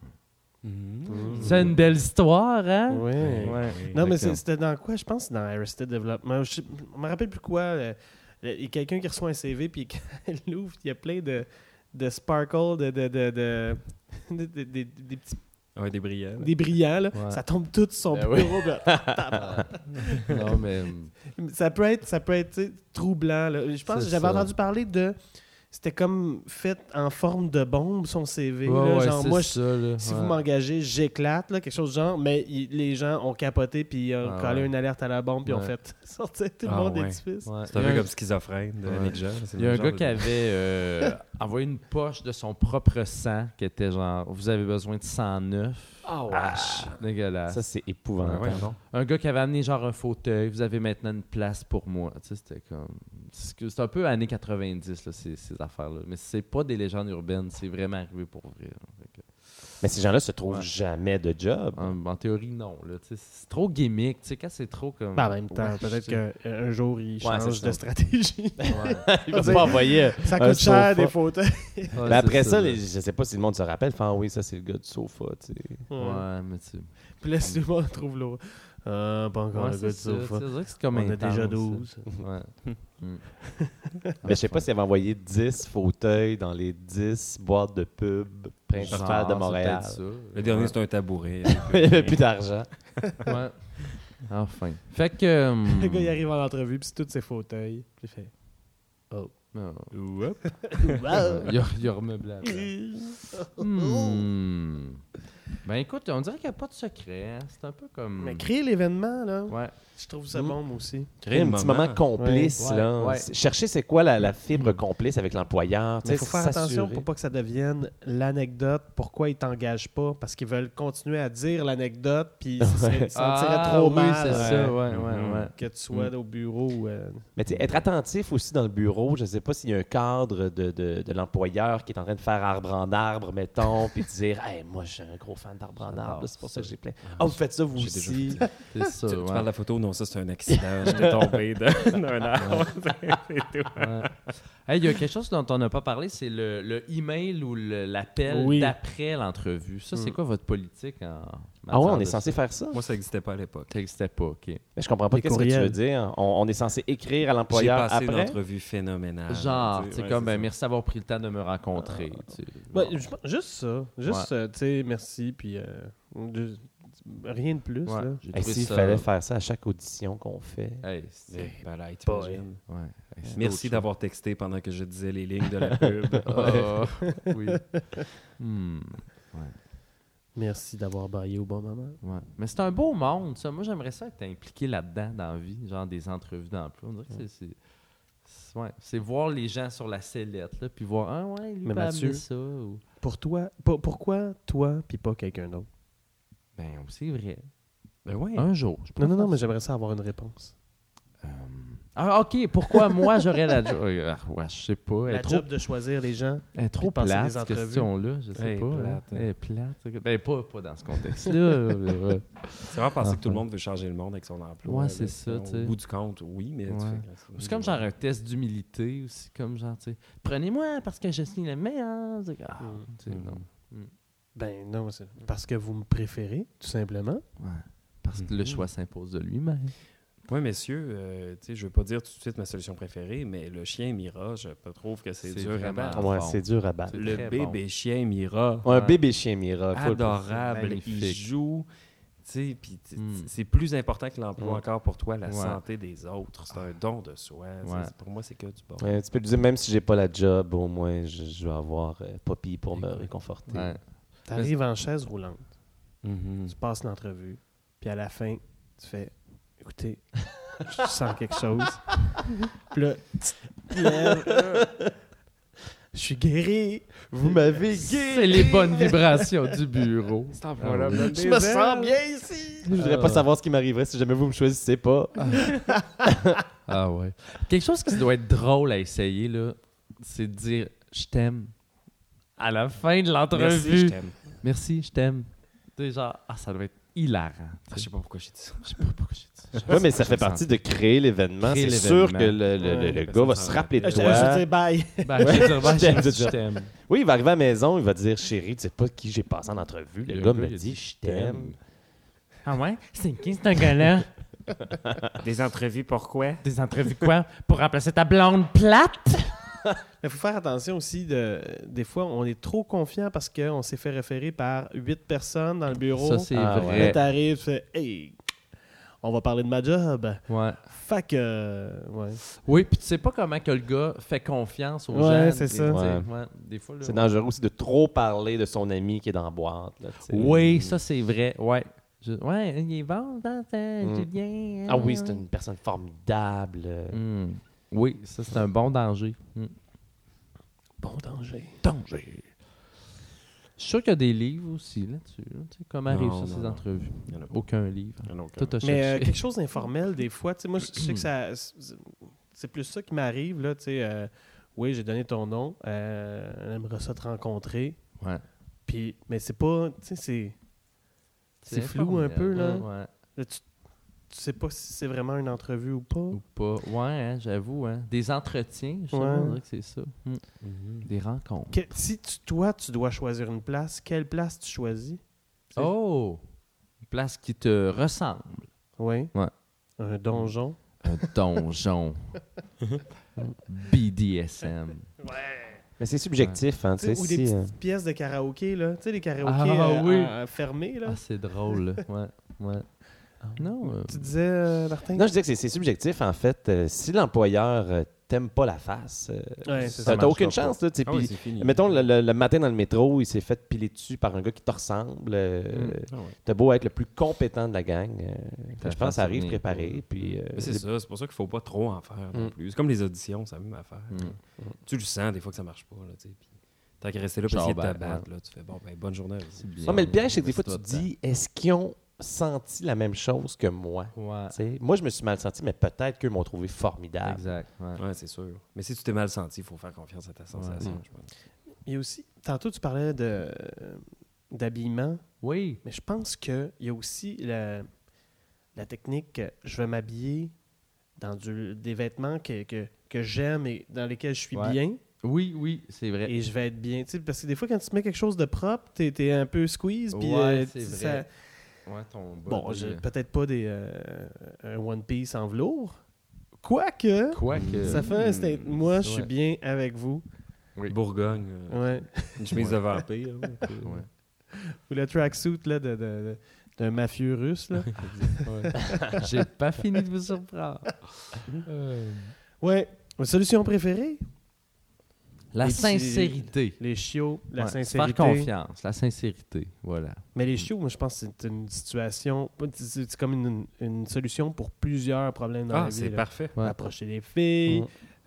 Mhm. C'est une belle histoire, hein? Oui. Ouais. Non, mais Fait que- c'est- c'était dans quoi? Je pense que c'est dans Arrested Development. Je ne me rappelle plus quoi. euh, Il y a quelqu'un qui reçoit un C V, puis quand elle l'ouvre, il y a plein de, de sparkle, de, de, de, de, de- de- de- des petits Ouais, des brillants. là. des brillants. Là. Ouais. Ça tombe tout sur son Ben oui. bureau. là. non, mais. Ça peut être, ça peut être tu sais, troublant. Là. Je pense C'est que j'avais ça. entendu parler de... C'était comme fait en forme de bombe, son C V. Ouais, là. ouais, Genre, c'est moi, ça, là. si Ouais. vous m'engagez, j'éclate, là, quelque chose du genre. Mais il- les gens ont capoté, puis ils ont Ah collé ouais. une alerte à la bombe, puis ont Ouais. fait sortir tout le Ah monde ouais. d'édifice. Ouais. C'est un Il y a peu un- comme schizophrène de Ouais. Ninja. c'est Il y a le un genre gars de- qui avait euh, envoyé une poche de son propre sang qui était genre, vous avez besoin de sang neuf. Ah, Ah, dégueulasse. Ça, c'est Ouais, épouvantable. ouais, non. Un gars qui avait amené genre un fauteuil, vous avez maintenant une place pour moi. Tu sais, c'était comme. C'est que- c'est un peu années quatre-vingt-dix, là, ces, ces affaires-là. Mais c'est pas des légendes urbaines, c'est vraiment arrivé pour vrai. là. Fait que, Mais ces gens-là se trouvent Ouais. jamais de job. en, en théorie, non. Là, tu sais, c'est trop gimmick. Tu sais, quand c'est trop comme. Ben, en même temps, Ouais, peut-être tu sais. qu'un jour, il change c'est ça. de stratégie. Ouais. Il va pas envoyer. Ça Un coûte cher, sofa. des fauteuils. Ouais, Mais c'est après ça, là. les- je sais pas si le monde se rappelle. Enfin, oui, ça, c'est le gars du sofa. Tu sais. Ouais, mais tu sais. Puis là, si tout le monde trouve l'eau. Ah, pas encore Ouais, le c'est gars du ça, sofa. c'est vrai que c'est comme On a intense, déjà ça. douze. Ouais. Mm. Mais je sais pas s'il avait envoyé dix fauteuils dans les dix boîtes de pub principales de Genre, Montréal. c'est peut-être ça. Le dernier, Ouais. c'est un tabouret. Il n'y avait plus d'argent. Ouais. Enfin. Fait que. hum, Le gars, il arrive en entrevue, puis c'est tous ses fauteuils. Puis il fait non. Wow. Il a, il a remeublé après. Hmm. Ben écoute, on dirait qu'il n'y a pas de secret. hein. C'est un peu comme. Mais créer l'événement, là, Ouais. je trouve ça Mm. bon, moi aussi. Créer un petit moment complice. Ouais. Là. Ouais. C'est- Chercher c'est quoi la, la fibre complice avec l'employeur. Mais il tu sais, faut faire attention s'assurer. pour pas que ça devienne l'anecdote, pourquoi ils t'engagent pas, parce qu'ils veulent continuer à dire l'anecdote, puis ça serait- ils s'en tireraient Ah, trop oui, mal c'est euh, ça, ouais, ouais, Mhm. ouais. que tu sois au bureau. euh, Mais tu sais, être attentif aussi dans le bureau, je sais pas s'il y a un cadre de, de, de l'employeur qui est en train de faire arbre en arbre, mettons, puis dire hey, moi, je suis un gros fan d'arbre en arbre, là, c'est pour ça que j'ai plein. Ah, vous faites ça, vous J'ai déjà aussi. C'est ça, Tu, tu ouais. parles de la photo? Non, ça, c'est un accident. J'étais tombé de- d'un arbre. C'est tout. Ouais. Hey, il y a quelque chose dont on n'a pas parlé, c'est le, le email ou le- l'appel Oui. d'après l'entrevue. Ça, c'est Mm. quoi votre politique en Ah ouais, matière on est de censé ça? faire ça? Moi, ça n'existait pas à l'époque. Ça n'existait pas, OK. Mais je comprends pas Les qu'est-ce que tu courriels. veux dire. On, on est censé écrire à J'ai l'employeur passé une après. entrevue phénoménale. Genre, tu sais, c'est ouais, comme, c'est ben, ça. merci d'avoir pris le temps de me rencontrer. tu sais. ouais, Bon. je pense- juste ça. Juste, euh, tu sais, merci, puis euh, juste- rien de plus. Ouais, Là. j'ai Hey, trouvé s'il ça- fallait faire ça à chaque audition qu'on fait. Hey, c'est- Eh, ben là, Boy. t'imagines. ouais. Hey, c'est Merci d'autres d'avoir texté pendant que je disais les lignes de la pub. choses. Ah, oui. Hmm. Merci d'avoir baillé au bon moment. Ouais. Mais c'est un beau monde, ça. Moi, j'aimerais ça être impliqué là-dedans dans la vie, genre des entrevues d'emploi. On dirait que c'est- c'est. C'est, ouais, c'est voir les gens sur la sellette, là, puis voir, ah ouais, lui Mais peut Mathieu, amener ça. Ou... Pour toi, pour- pourquoi toi puis pas quelqu'un d'autre? Ben, c'est vrai. Ben oui. Un jour. je Non, non, préfère non, mais ça. j'aimerais ça avoir une réponse. Euh, Ah, OK. Pourquoi moi, j'aurais la job? Ah, ouais, je sais pas. Elle est La trop, job de choisir les gens. elle est trop puis de passer plate, des cette entrevues. question-là. Je sais Elle est pas. hein. plate, hein. Elle est plate. Ben, pas, pas dans ce contexte-là. Ouais. C'est vraiment penser Ah, que tout le ouais. monde veut changer le monde avec son emploi. Ouais, là. c'est ça, Au tu sais. bout du compte, oui, mais tu Ouais. fais- C'est comme genre un test d'humilité aussi, comme genre, tu sais, prenez-moi parce que je suis le meilleur. C'est comme, ah, Mm. tu sais, Mm. non. Ben non, c'est parce que vous me préférez, tout simplement. Ouais. Parce que le Mhm. choix s'impose de lui-même. Oui, messieurs, euh, tu sais, je veux pas dire tout de suite ma solution préférée, mais le chien Mira, je trouve que c'est C'est dur à vraiment battre. bon. Ouais, c'est dur à battre. C'est Le très bébé bon. chien Mira, Ouais, un Ouais. bébé chien Mira. faut le adorable, il Magnifique. joue, tu sais, puis t- Mm. c'est plus important que l'emploi Mm. encore pour toi, la Ouais. santé des autres. C'est un don de soi. tu sais, Ouais. c'est- Pour moi, c'est que du bon. préciser. Ouais, tu peux lui dire, même si j'ai pas la job, au moins, je, je vais avoir euh, Poppy pour me Écoute. réconforter. Ouais. T'arrives en chaise roulante, Mhm. tu passes l'entrevue, puis à la fin, tu fais écoutez, je sens quelque chose. Puis là, tu te lèves. Je suis guéri. Vous m'avez C'est les bonnes vibrations du bureau. C'est Ah employable. oui. Je me sens bien ici. Je voudrais pas savoir ce qui m'arriverait si jamais vous me choisissez pas. Ah ouais. Quelque chose qui doit être drôle à essayer, là, c'est de dire « je t'aime » à la fin de l'entrevue. Merci, je t'aime. Merci, je t'aime. Tu sais, genre, ah, ça doit être hilarant. Ah, je sais pas pourquoi j'ai dit ça. Je sais pas pourquoi j'ai dit ça. Oui, mais ça fait partie de créer l'événement. Créer C'est sûr l'événement. que le, le- le- Ouais, le ça gars va me se semble. rappeler de Je, je veux toi. dire bye. Ben, je vais dire, ben, Je t'aime, je c'est ça. t'aime. Oui, il va arriver à la maison, il va dire chérie, tu sais pas qui j'ai passé en entrevue. Le, Le gars gars, me il a dit dit, je t'aime. Ah ouais? C'est qui, ce gars-là? Des entrevues, pourquoi? Des entrevues quoi? Pour remplacer ta blonde plate? Il faut faire attention aussi. De, des fois, on est trop confiant parce qu'on s'est fait référer par huit personnes dans le bureau. Ça, c'est Ah, vrai. Là, t'arrives, tu fais hey, on va parler de ma job. Ouais. Fait que. euh, ouais. Oui, puis tu sais pas comment que le gars fait confiance aux Ouais, gens. c'est Des- ça. tu sais, Ouais. ouais, des fois, là, C'est dangereux aussi de trop parler de son ami qui est dans la boîte. Là, tu sais. Oui, ça c'est vrai. Ouais. Je- Ouais, il est bon, ça, ça, Mm. Julien. Ah oui, c'est une personne formidable. Mm. Oui, ça c'est un bon danger. Mm. Bon danger. Danger. Je suis sûr qu'il y a des livres aussi là-dessus. là, tu sais, comment arrivent Non, ça, non, ces non. entrevues? Il y en a pas. Aucun livre. Il y en a aucun. Tout a Mais euh, cherché. quelque chose d'informel, des fois, tu sais, moi, je je sais que ça. c'est- C'est plus ça qui m'arrive, là, tu sais. euh, oui, j'ai donné ton nom. Euh, elle aimerait ça te rencontrer. Ouais. Puis, mais c'est pas. Tu sais, c'est. C'est flou un informel, peu, là. Ouais. là, tu, tu sais pas si c'est vraiment une entrevue ou pas. Ou pas. Ouais, hein, j'avoue. Hein. Des entretiens, je sais Ouais. pas, on dirait que c'est ça. Mm. Mhm. Des rencontres. Que- si tu- toi, tu dois choisir une place, quelle place tu choisis? C'est- Oh! Une place qui te ressemble. Oui. Ouais. Un donjon. Un donjon. B D S M. Mais c'est subjectif, hein, tu Tu sais. sais, ou des si, petites euh, pièces de karaoké, là. Tu sais, les karaokés Ah, euh, oui. euh, fermés, là. Ah, c'est drôle, là. Ouais, ouais. Non, euh, Tu disais, euh, Martin? Non, je disais que c'est- c'est subjectif, en fait. Euh, si l'employeur euh, t'aime pas la face, euh, Ouais, c'est ça t'as marchera t'as aucune pas. chance. Là, tu sais, Ah oui, puis, c'est fini. mettons, le, le- le matin dans le métro, il s'est fait piler dessus par un gars qui te ressemble. euh, Mm. Ah ouais. T'as beau être le plus compétent de la gang. euh, Ta je pense que face ça arrive revient préparé. Puis, euh, Mais c'est les- ça, c'est pour ça qu'il faut pas trop en faire non Mm. plus. C'est comme les auditions, c'est la même affaire. Mm. Tu le sens des fois que ça marche pas. Là, tu sais, puis tant qu'à rester là pour Genre, essayer de ben, t'abattre, là, tu fais bon, ben, bonne journée. à vous. c'est bien. Non, mais le piège, c'est que des fois, tu Reste te votre dis, est-ce qu'ils ont senti la même chose que moi? temps. Ouais, Tu sais, moi, je me suis mal senti, mais peut-être qu'eux m'ont trouvé formidable. exact. Ouais. Ouais, c'est sûr. Mais si tu t'es mal senti, il faut faire confiance à ta sensation. Mm. je pense. Il y a aussi, tantôt, tu parlais de, d'habillement, Oui. mais je pense qu'il y a aussi la, la technique que je vais m'habiller dans du- des vêtements que, que, que j'aime et dans lesquels je suis Ouais. bien Oui, oui, c'est vrai. et je vais être bien. Tu sais, parce que des fois, quand tu mets quelque chose de propre, t'es, t'es un peu squeeze. Puis, Ouais, euh, c'est tu- vrai. ça- Ouais, ton bon, body, j'ai euh, peut-être pas des, euh, un One Piece en velours. Quoique, Quoique. ça fait un statement. Moi, je suis Ouais. bien avec vous. Oui. Bourgogne, euh, Ouais. une chemise de vampire. là, un peu. Ouais. Ou le tracksuit là, de, de- de- d'un mafieux russe. Là. Ouais. J'ai pas fini de vous surprendre. Euh, Ouais. Une solution préférée? La Les- sincérité. Les chiots, la Ouais, sincérité. Faire confiance, la sincérité, voilà. Mais les chiots, moi, je pense que c'est une situation... C'est c'est comme une, une solution pour plusieurs problèmes dans Ah, la vie. c'est là. parfait. Ouais. Approcher les filles, Mm.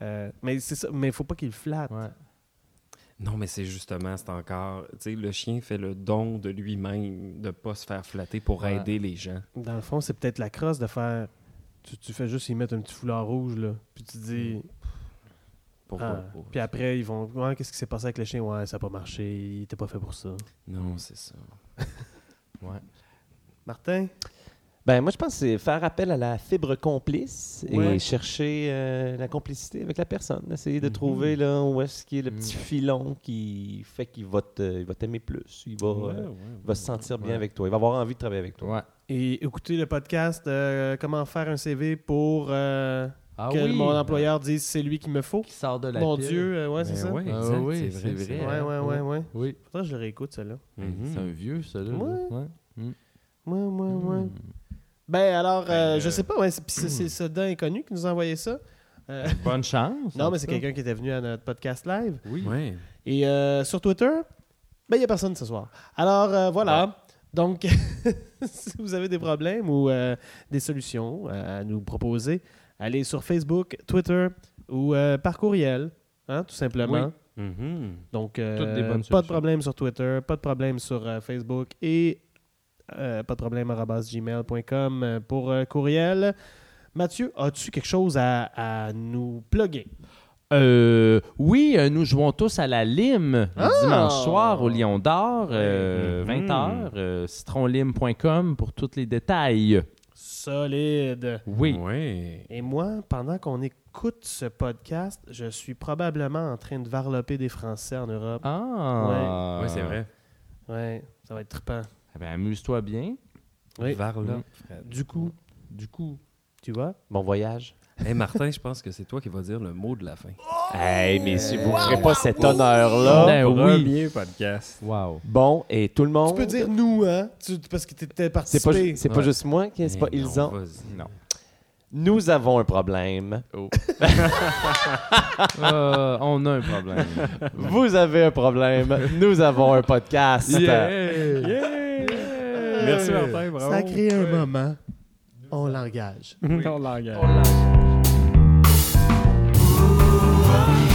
Euh, mais c'est ça, mais il faut pas qu'il le flatte. Ouais. Non, mais c'est justement, c'est encore... Tu sais, le chien fait le don de lui-même de pas se faire flatter pour Ouais. aider les gens. Dans le fond, c'est peut-être la crosse de faire... Tu, tu fais juste y mettre un petit foulard rouge, là. Puis tu dis... Pourquoi Ah. pas? Puis après, ils vont... Ouais, qu'est-ce qui s'est passé avec le chien? Ouais, ça n'a pas marché. Il était pas fait pour ça. Non, c'est ça. Ouais. Martin? Ben, moi, je pense que c'est faire appel à la fibre complice et Ouais. chercher euh, la complicité avec la personne. Essayer de Mhm. trouver là, où est-ce qu'il y a le Mhm. petit filon qui fait qu'il va te- il va t'aimer plus. Il va, euh, il va se sentir bien Ouais. avec toi. Il va avoir envie de travailler avec toi. Ouais. Et écoutez le podcast euh, Comment faire un C V pour euh, Ah que oui. mon employeur dise c'est lui qu'il me faut. Qui sort de la Mon pile. Dieu, euh, ouais, c'est Ben ça? ouais, Ah exact, oui, c'est c'est vrai. vrai. c'est Ouais, ouais, ouais, ouais. Oui. Faudrait que je le réécoute, celle-là. Mhm. C'est un vieux, ça, là. Ouais. Ouais. Ouais, ouais, ouais. Mm. Ben alors, euh, Ben, je euh, sais pas, ouais, c'est, puis c'est, c'est Soda Inconnu qui nous a envoyé ça. Euh, Bonne chance. non, en mais tout c'est cas. quelqu'un qui était venu à notre podcast live. Oui. Ouais. Et euh, sur Twitter, ben il n'y a personne ce soir. Alors euh, voilà. Donc, si vous avez des problèmes ou euh, des solutions euh, à nous proposer, allez sur Facebook, Twitter ou euh, par courriel, hein, tout simplement. Mhm. Donc, euh, Toutes des bonnes pas de solutions. problème sur Twitter, pas de problème sur euh, Facebook et euh, pas de problème arobase gmail point com euh, pour euh, courriel. Mathieu, as-tu quelque chose à, à nous plugger? Euh, oui, euh, nous jouons tous à la Lime le Ah! dimanche soir au Lion d'Or, euh, Mhm. vingt heures, euh, citronlime point com pour tous les détails. Solide. Oui. Ouais. Et moi, pendant qu'on écoute ce podcast, je suis probablement en train de varloper des Français en Europe. Ah. Ouais, c'est vrai. Ouais, ça va être trippant. Eh ben, amuse-toi bien. Oui. Varla. Mm. Fred. Du coup, Du coup. tu vois? Bon voyage. Hey, Martin, je pense que c'est toi qui vas dire le mot de la fin. Hey, messieurs, vous ne ferez pas cet honneur-là. Ben oui. Premier podcast. Wow. Bon, et tout le monde... Tu peux dire nous, hein? Tu- parce que tu étais C'est participé. pas, ju- c'est pas Ouais. juste moi, qui c'est pas Eh non, Ilson. vas-y. Non. Nous avons un problème. Euh, on a un problème. Vous avez un problème. Nous avons un podcast. Merci, Martin. Bravo. Ça a créé un moment. On l'engage. On l'engage. On l'a-